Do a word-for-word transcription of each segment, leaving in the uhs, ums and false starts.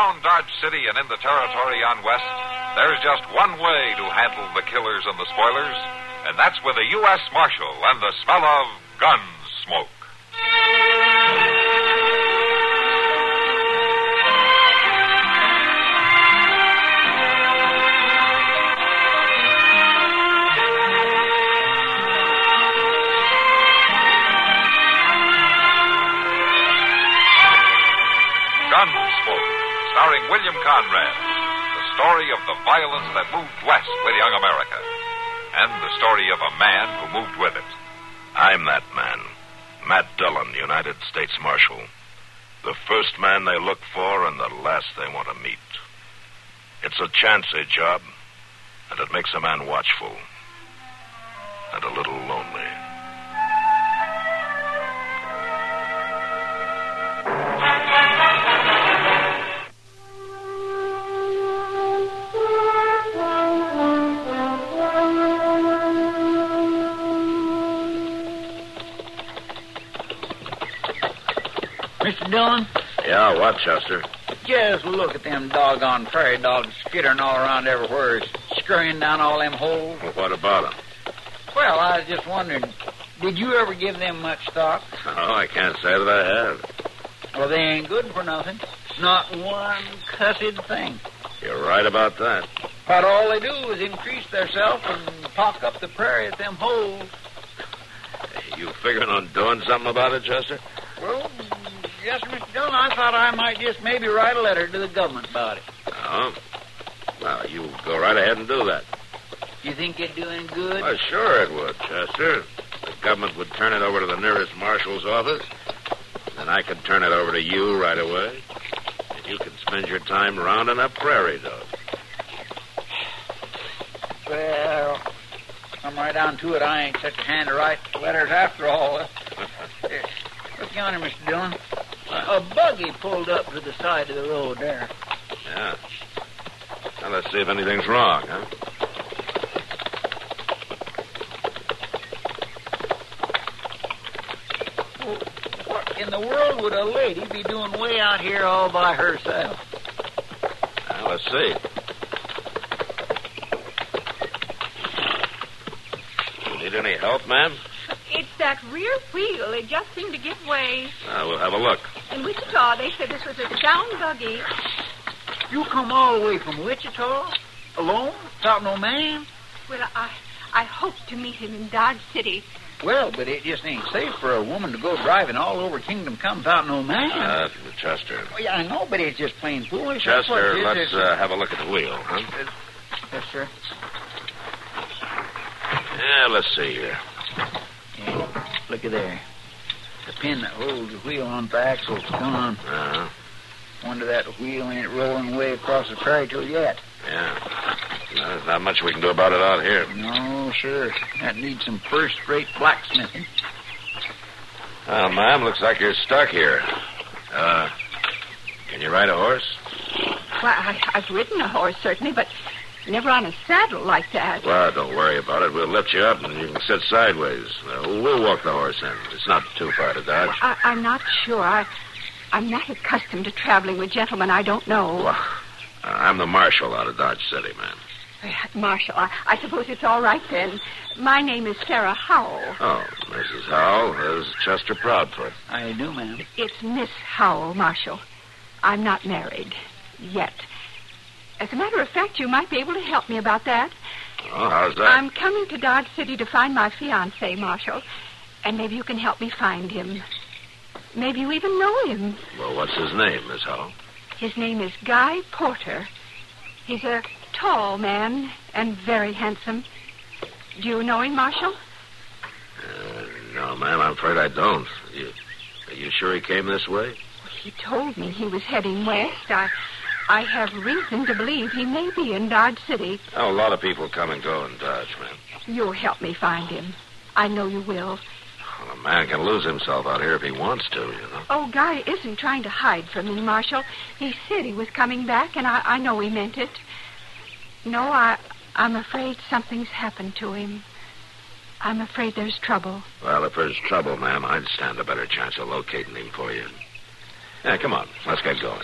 around Dodge City and in the territory on West, there's just one way to handle the killers and the spoilers, and that's with a U S Marshal and the smell of gun smoke. Gunsmoke, starring William Conrad, the story of the violence that moved west with young America, and the story of a man who moved with it. I'm that man, Matt Dillon, United States Marshal. The first man they look for and the last they want to meet. It's a chancy job, and it makes a man watchful and a little lonely. Mister Dillon? Yeah, what, Chester? Just look at them doggone prairie dogs skittering all around everywhere, scurrying down all them holes. Well, what about them? Well, I was just wondering, did you ever give them much thought? Oh, I can't say that I have. Well, they ain't good for nothing. Not one cussed thing. You're right about that. But all they do is increase theirself and pock up the prairie at them holes. You figuring on doing something about it, Chester? Well, yes, Mister Dillon, I thought I might just maybe write a letter to the government about it. Oh? Well, you go right ahead and do that. You think it'd do any good? Well, sure it would, Chester. The government would turn it over to the nearest marshal's office. Then I could turn it over to you right away. And you can spend your time rounding up prairie dogs. Well, come right down to it. I ain't such a hand to write letters after all. Look yonder, Mister Dillon. A buggy pulled up to the side of the road there. Yeah. Now, let's see if anything's wrong, huh? Well, what in the world would a lady be doing way out here all by herself? Now, let's see. You need any help, ma'am? It's that rear wheel. It just seemed to give way. Uh, we'll have a look. In Wichita, they said this was a sound buggy. You come all the way from Wichita? Alone? Without no man? Well, I I hope to meet him in Dodge City. Well, but it just ain't safe for a woman to go driving all over Kingdom Come without no man. Uh, Chester. Oh, yeah, I know, but it's just plain foolish. Chester, Is, let's uh, have a look at the wheel, huh? Yes, sir. Yeah, let's see here. Yeah, look at there. The pin that holds the wheel on the axle's gone. Uh-huh. Wonder that wheel ain't rolling way across the prairie till yet. Yeah. No, there's not much we can do about it out here. No, sir. That needs some first-rate blacksmithing. Well, ma'am, looks like you're stuck here. Uh, can you ride a horse? Well, I, I've ridden a horse, certainly, but never on a saddle like that. Well, don't worry about it. We'll lift you up and you can sit sideways. Uh, we'll walk the horse in. It's not too far to Dodge. Well, I, I'm not sure. I, I'm not accustomed to traveling with gentlemen I don't know. Well, uh, I'm the marshal out of Dodge City, ma'am. Marshal, I, I suppose it's all right then. My name is Sarah Howell. Oh, Missus Howell. There's Chester Proudfoot. I do, ma'am. It's Miss Howell, Marshal. I'm not married. Yet. As a matter of fact, you might be able to help me about that. Oh, how's that? I'm coming to Dodge City to find my fiancé, Marshal. And maybe you can help me find him. Maybe you even know him. Well, what's his name, Miss Howell? His name is Guy Porter. He's a tall man and very handsome. Do you know him, Marshal? Uh, no, ma'am, I'm afraid I don't. You, are you sure he came this way? He told me he was heading west. I, I have reason to believe he may be in Dodge City. Oh, a lot of people come and go in Dodge, ma'am. You'll help me find him. I know you will. Well, a man can lose himself out here if he wants to, you know. Oh, Guy isn't trying to hide from me, Marshal. He said he was coming back, and I, I know he meant it. No, I, I'm afraid something's happened to him. I'm afraid there's trouble. Well, if there's trouble, ma'am, I'd stand a better chance of locating him for you. Yeah, come on. Let's get going.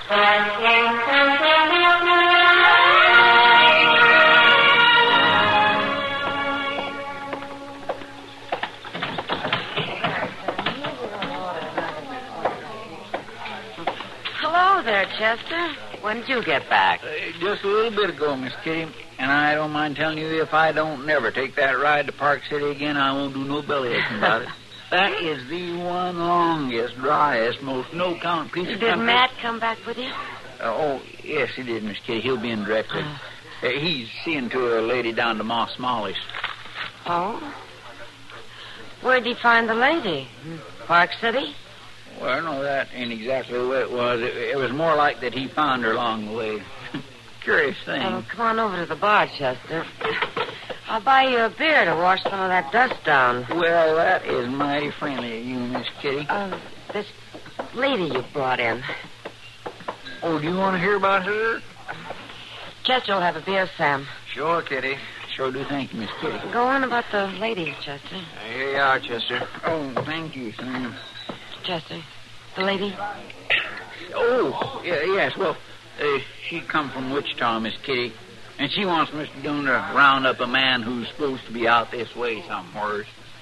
Hello there, Chester. When did you get back? Uh, just a little bit ago, Miss Kitty. And I don't mind telling you, if I don't never take that ride to Park City again, I won't do no belly aching about it. That is the one longest, driest, most no-count piece of Did country. Matt come back with you? Uh, oh, yes, he did, Miss Kitty. He'll be in directly. Uh, uh, he's seeing to a lady down to Moss Molly's. Oh? Where'd he find the lady? Park City? Well, no, that ain't exactly the way it was. It, it was more like that he found her along the way. Curious thing. Oh, come on over to the bar, Chester. I'll buy you a beer to wash some of that dust down. Well, that is mighty friendly of you, Miss Kitty. Uh, this lady you brought in. Oh, do you want to hear about her? Chester will have a beer, Sam. Sure, Kitty. Sure do, thank you, Miss Kitty. Go on about the lady, Chester. Uh, here you are, Chester. Oh, thank you, Sam. Chester, the lady? Oh, yeah, yes, well, uh, she come from Wichita, Miss Kitty, and she wants Mister Dillon to round up a man who's supposed to be out this way somewhere.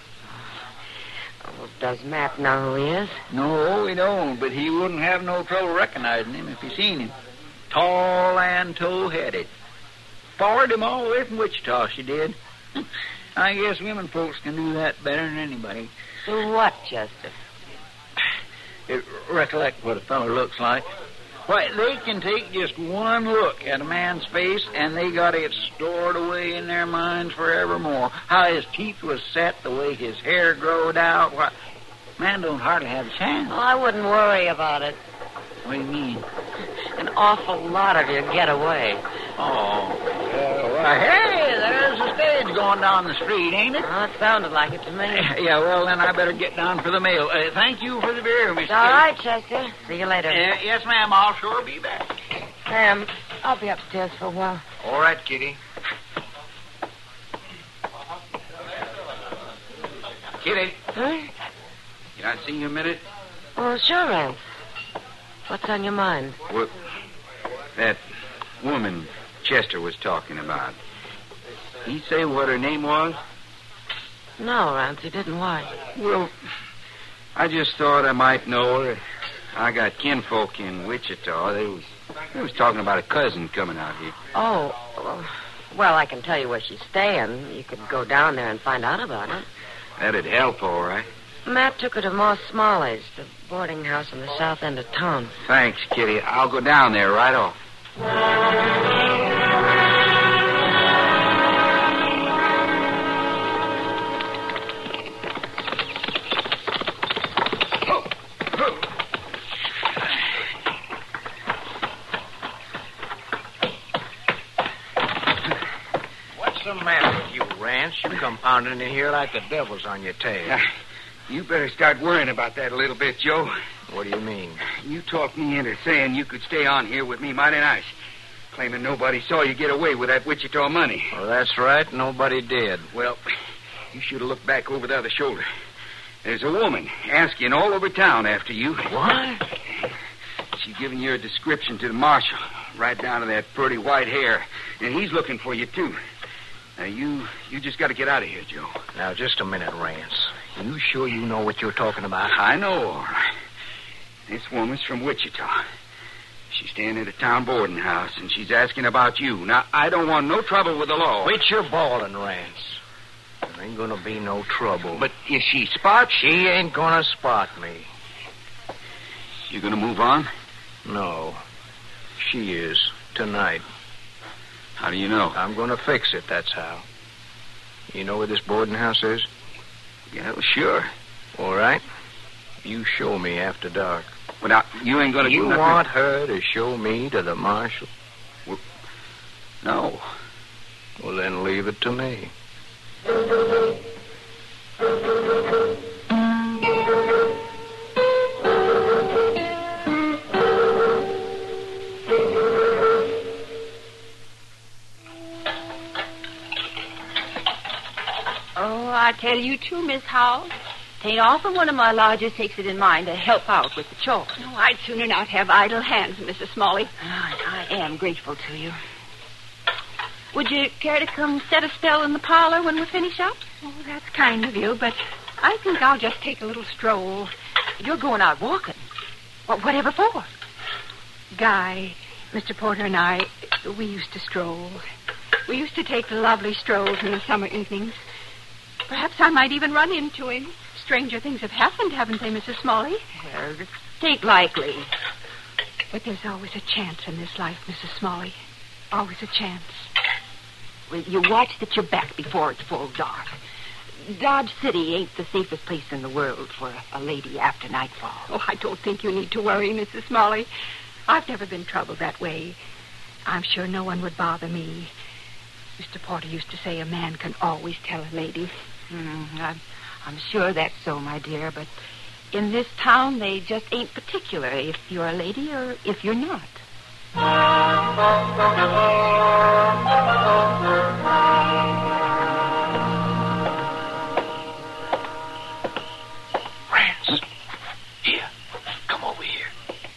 Oh, does Matt know who he is? No, he don't, but he wouldn't have no trouble recognizing him if he seen him. Tall and tow-headed. Followed him all the way from Wichita, she did. I guess women folks can do that better than anybody. Do what, Chester? It, recollect what a fellow looks like. Why, they can take just one look at a man's face, and they got it stored away in their minds forevermore. How his teeth was set, the way his hair growed out. Why, man don't hardly have a chance. Oh, I wouldn't worry about it. What do you mean? An awful lot of you get away. Oh, uh, why, hey, there's a stage going down the street, ain't it? Oh, it sounded like it to me. Yeah, well, then I better get down for the mail. Uh, thank you for the beer, Miss It's all right, Chester. See you later. Uh, yes, ma'am, I'll sure be back. Sam, I'll be upstairs for a while. All right, Kitty. Kitty, Huh? can I see you a minute? Oh, sure, Rance. What's on your mind? Well, that woman Chester was talking about. He say what her name was? No, Rance, he didn't. Why? Well, I just thought I might know her. I got kinfolk in Wichita. They was, they was talking about a cousin coming out here. Oh, well, I can tell you where she's staying. You could go down there and find out about it. That'd help, all right. Matt took her to Moss Smalley's, the boarding house in the south end of town. Thanks, Kitty. I'll go down there right off. What's the matter with you, Rance? You come pounding in here like the devil's on your tail. Now, you better start worrying about that a little bit, Joe. What do you mean? You talked me into saying you could stay on here with me mighty nice. Claiming nobody saw you get away with that Wichita money. Well, that's right. Nobody did. Well, you should have looked back over the other shoulder. There's a woman asking all over town after you. What? She's giving you a description to the marshal, right down to that pretty white hair. And he's looking for you, too. Now, you you just got to get out of here, Joe. Now, just a minute, Rance. You sure you know what you're talking about? I know, all right. This woman's from Wichita. She's staying at a town boarding house, and she's asking about you. Now, I don't want no trouble with the law. Quit your bawling, Rance. There ain't gonna be no trouble. But if she spots... She ain't gonna spot me. You gonna move on? No. She is. Tonight. How do you know? I'm gonna fix it, that's how. You know where this boarding house is? Yeah, well, sure. All right. You show me after dark. But now, you ain't gonna You do nothing... want her to show me to the marshal? Well, no. Well, then leave it to me. Oh, I tell you too, Miss Howell. 'Tain't often one of my lodgers takes it in mind to help out with the chores. No, I'd sooner not have idle hands, Missus Smalley. I, I am grateful to you. Would you care to come set a spell in the parlor when we finish up? Oh, that's kind of you, but I think I'll just take a little stroll. You're going out walking. What, whatever for? Guy, Mister Porter and I, we used to stroll. We used to take lovely strolls in the summer evenings. Perhaps I might even run into him. Stranger things have happened, haven't they, Missus Smalley? Well, it ain't likely. But there's always a chance in this life, Missus Smalley. Always a chance. Well, you watch that you're back before it's full dark. Dodge City ain't the safest place in the world for a, a lady after nightfall. Oh, I don't think you need to worry, Missus Smalley. I've never been troubled that way. I'm sure no one would bother me. Mister Porter used to say a man can always tell a lady. Mm, I'm, I'm sure that's so, my dear, but in this town they just ain't particular if you're a lady or if you're not. Rance, here, come over here.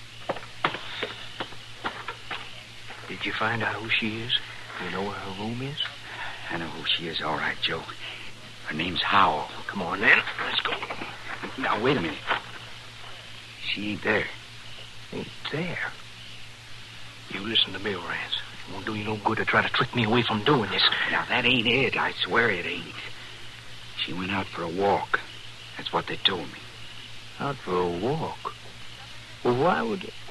Did you find out who she is? You know where her room is? I know who she is, all right, Joe. Her name's Howell. Come on, then. Let's go. Now, wait a minute. She ain't there. Ain't there? You listen to me, Rance. It won't do you no good to try to trick me away from doing this. Now, that ain't it. I swear it ain't. She went out for a walk. That's what they told me. Out for a walk? Well, why would... They...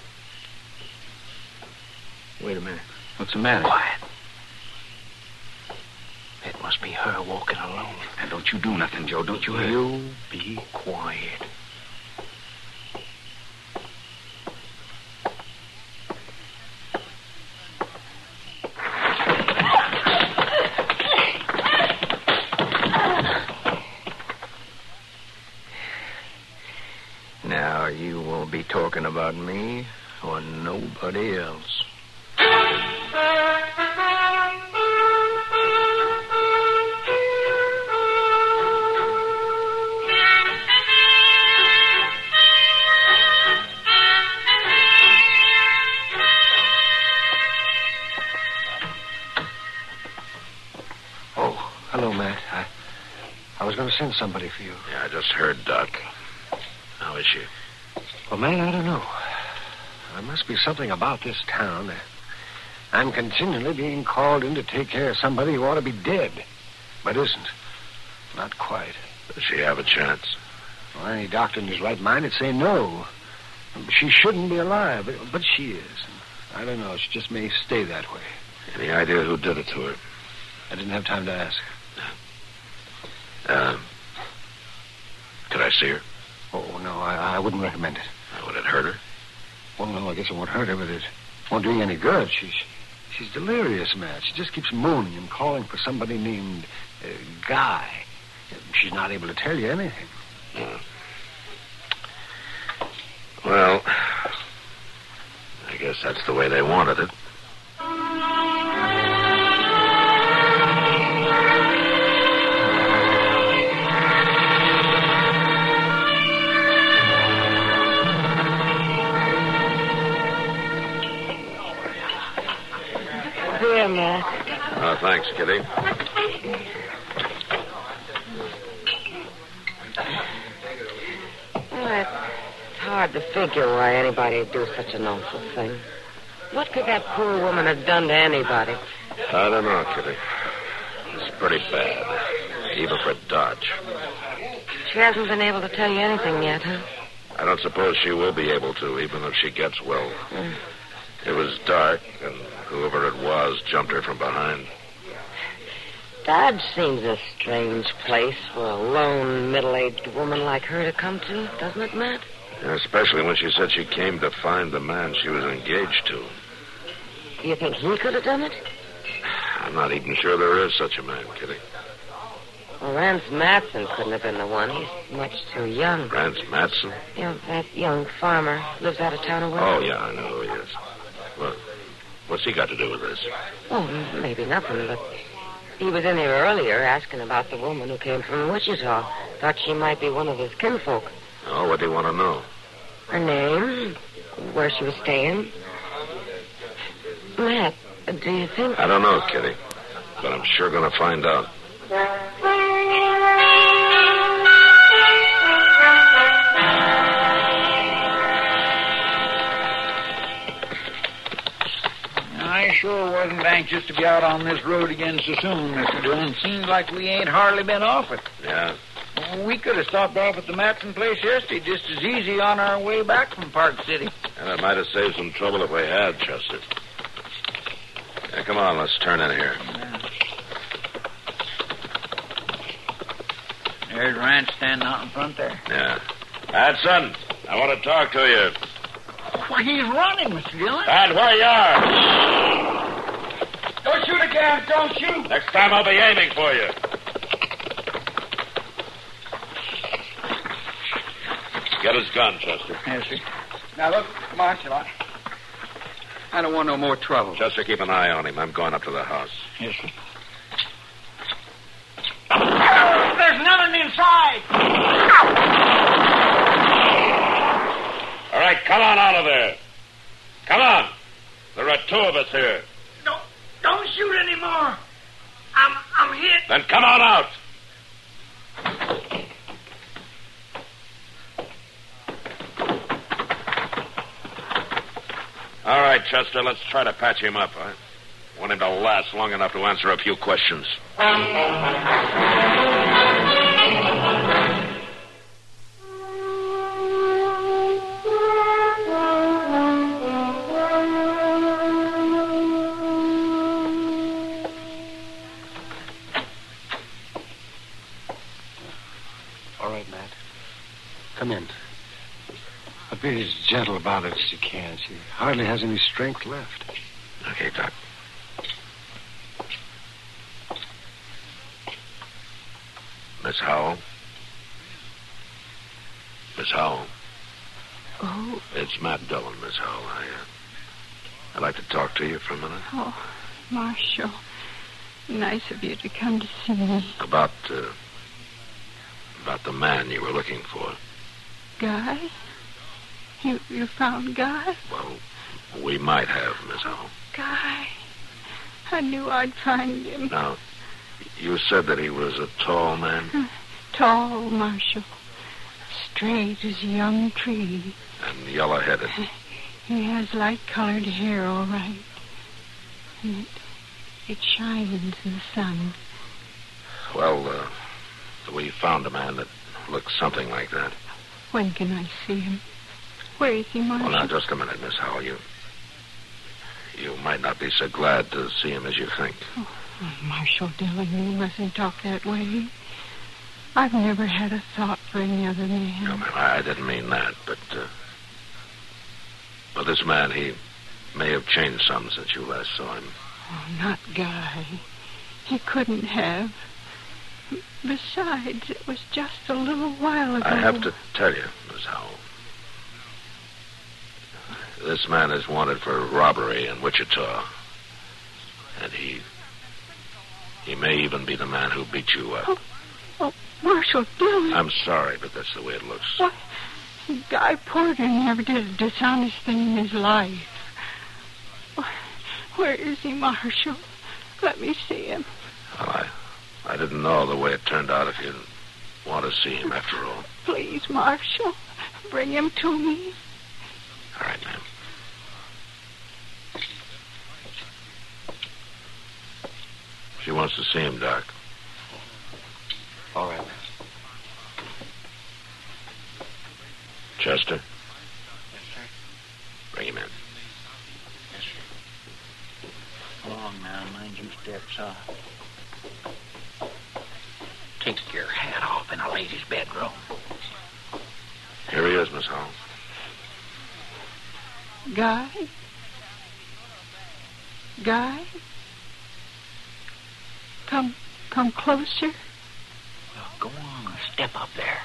Wait a minute. What's the matter? Quiet. It must be her walking alone. Now, don't you do nothing, Joe. Don't you... You be quiet. Now, you won't be talking about me or nobody else. Oh, hello, Matt. I, I was going to send somebody for you. Yeah, I just heard Doc. How is she? Well, man, I don't know. There must be something about this town. I'm continually being called in to take care of somebody who ought to be dead, but isn't. Not quite. Does she have a chance? Well, any doctor in his right mind would say no. She shouldn't be alive, but, but she is. I don't know. She just may stay that way. Any idea who did it to her? I didn't have time to ask. Um, could I see her? Oh, no, I, I wouldn't recommend it. Would it hurt her? Well, no, I guess it won't hurt her, but it won't do you any good. She's she's delirious, Matt. She just keeps moaning and calling for somebody named uh, Guy. She's not able to tell you anything. Yeah. Well, I guess that's the way they wanted it. Here, Matt. Oh, thanks, Kitty. Well, it's hard to figure why anybody would do such an awful thing. What could that poor woman have done to anybody? I don't know, Kitty. It's pretty bad, even for Dodge. She hasn't been able to tell you anything yet, huh? I don't suppose she will be able to, even if she gets well. Mm. It was dark, and whoever it was jumped her from behind. Dodge seems a strange place for a lone, middle-aged woman like her to come to, doesn't it, Matt? Especially when she said she came to find the man she was engaged to. Do you think he could have done it? I'm not even sure there is such a man, Kitty. Well, Rance Matson couldn't have been the one. He's much too young. Rance Matson? You know, that young farmer lives out of town away. Oh, yeah, I know who he is. Well, what's he got to do with this? Oh, maybe nothing, but He was in here earlier asking about the woman who came from Wichita. Thought she might be one of his kinfolk. Oh, what do you want to know? Her name, where she was staying. Matt, do you think... I don't know, Kitty, but I'm sure going to find out. I sure wasn't anxious to be out on this road again so soon, Mister Dillon. Seems like we ain't hardly been off it. Yeah? We could have stopped off at the Matson place yesterday just as easy on our way back from Park City. And it might have saved some trouble if we had, Chester. Yeah, come on, let's turn in here. Yeah. There's Ranch standing out in front there. Yeah. Hudson, I want to talk to you. Why, he's running, Mister Dillon. Dad, where you are? Don't shoot again. Don't shoot. Next time I'll be aiming for you. Get his gun, Chester. Yes, sir. Now, look, Marshal, I... I don't want no more trouble. Chester, keep an eye on him. I'm going up to the house. Yes, sir. There's nothing inside. All right, come on out of there. Come on. There are two of us here. Don't, don't shoot anymore. I'm, I'm hit. Then come on out. All right, Chester, let's try to patch him up. I want him to last long enough to answer a few questions. All right, Matt. Come in. But be as gentle about it as you can. She hardly has any strength left. Okay, Doc. Miss Howell? Miss Howell? Oh, It's Matt Dillon, Miss Howell. I, uh, I'd like to talk to you for a minute. oh, Marshal. Nice of you to come to see me. About, uh, about the man you were looking for. Guy? You you found Guy? Well, we might have, Miss Howell. Guy. I knew I'd find him. Now, you said that he was a tall man Tall, Marshal. Straight as a young tree. and yellow-headed. He has light-colored hair, all right. And it, it shines in the sun. Well, uh, we found a man that looked something like that. When can I see him? Where is he, Marshal? Well, now, just a minute, Miss Howell. You, you might not be so glad to see him as you think. Oh, Marshal Dillon, you mustn't talk that way. I've never had a thought for any other man. No, ma'am, I didn't mean that, but, uh... Well, this man, he may have changed some since you last saw him. Oh, not Guy. He couldn't have. Besides, it was just a little while ago. I have to tell you, Miss Howell. This man is wanted for robbery in Wichita. And he... He may even be the man who beat you up. Oh, oh Marshal Dillon. I'm sorry, but that's the way it looks. What? Guy Porter never did a dishonest thing in his life. Where is he, Marshal? Let me see him. Well, I, I didn't know the way it turned out if you want to see him after all. Please, Marshal, bring him to me. All right, ma'am. She wants to see him, Doc. All right, Matt. Chester? Yes, sir. Bring him in. Yes, sir. Along now, mind you step soft. Take your hat off in a lady's bedroom. Here he is, Miss Howell. Guy? Guy? Come, come closer. Well, go on, step up there.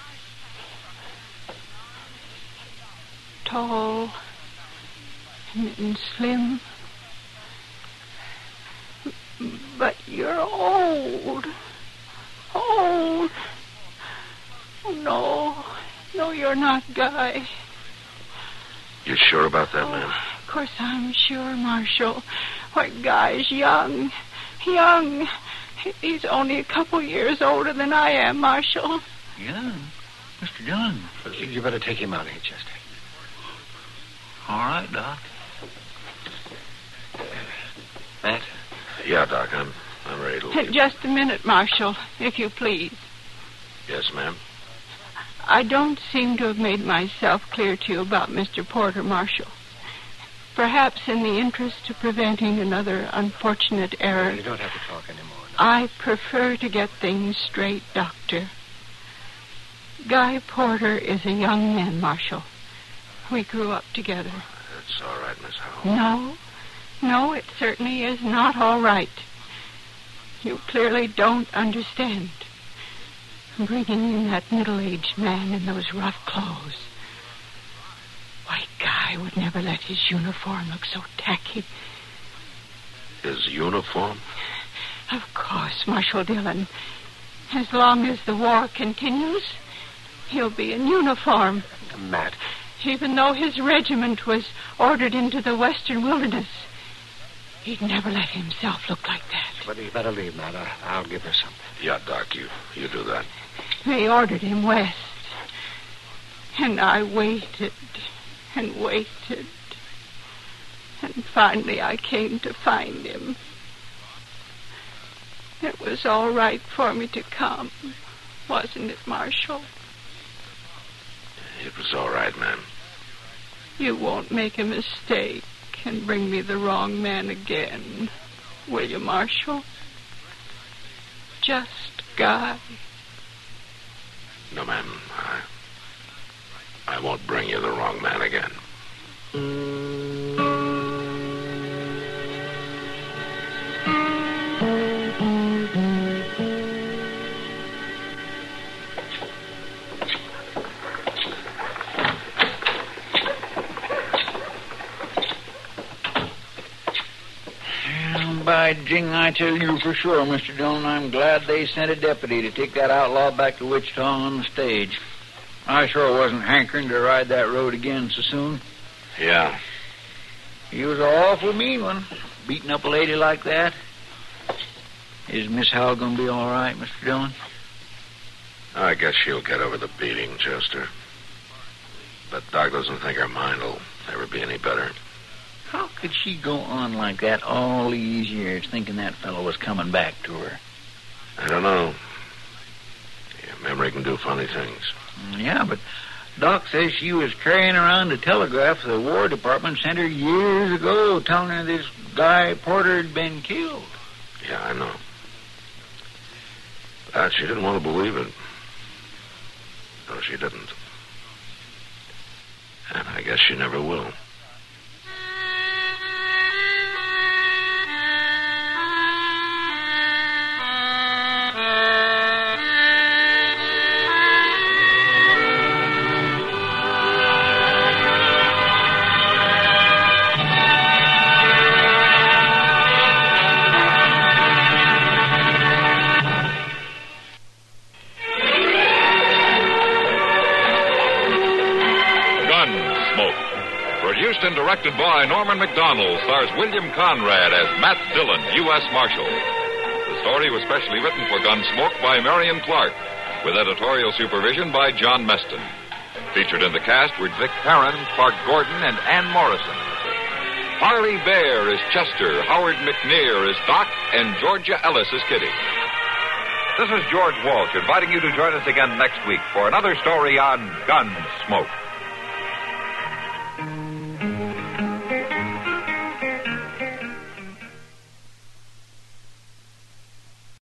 Tall and, and slim. But you're old. Old. Oh, no. No, you're not, Guy. You sure about that, oh, man? Of course I'm sure, Marshal. Why, Guy's young. Young. He's only a couple years older than I am, Marshal. Young? Mister Dillon. You better take him out here, Chester. All right, Doc. Matt? Yeah, Doc, I'm, I'm ready to leave. Just a minute, Marshal, if you please. Yes, ma'am? I don't seem to have made myself clear to you about Mister Porter, Marshal. Perhaps in the interest of preventing another unfortunate error... You don't have to talk anymore. No. I prefer to get things straight, Doctor. Guy Porter is a young man, Marshal. We grew up together. That's all right, Miss Howell. No, no, it certainly is not all right. You clearly don't understand. Bringing in that middle-aged man in those rough clothes. Why, Guy would never let his uniform look so tacky. His uniform? Of course, Marshal Dillon. As long as the war continues, he'll be in uniform. Matt. Even though his regiment was ordered into the western wilderness, he'd never let himself look like that. But you better leave, Matt. I, I'll give her something. Yeah, Doc, you, you do that. They ordered him west. And I waited and waited. And finally I came to find him. It was all right for me to come, wasn't it, Marshal? It was all right, ma'am. You won't make a mistake and bring me the wrong man again, will you, Marshal? Just Guy. No, ma'am. I, I won't bring you the wrong man again. By jing, I tell you for sure, Mister Dillon, I'm glad they sent a deputy to take that outlaw back to Wichita on the stage. I sure wasn't hankering to ride that road again so soon. Yeah. He was an awful mean one, beating up a lady like that. Is Miss Howell going to be all right, Mister Dillon? I guess she'll get over the beating, Chester. But Doc doesn't think her mind will ever be any better. How could she go on like that all these years, thinking that fellow was coming back to her? I don't know. Yeah, memory can do funny things. Yeah, but Doc says she was carrying around a telegraph the War Department sent her years ago, telling her this Guy Porter had been killed. Yeah, I know. But she didn't want to believe it. No, she didn't. And I guess she never will. And directed by Norman McDonald, stars William Conrad as Matt Dillon, U S Marshal. The story was specially written for Gunsmoke by Marion Clark, with editorial supervision by John Meston. Featured in the cast were Vic Perrin, Clark Gordon, and Ann Morrison. Harley Bear is Chester, Howard McNear is Doc, and Georgia Ellis is Kitty. This is George Walsh inviting you to join us again next week for another story on Gunsmoke.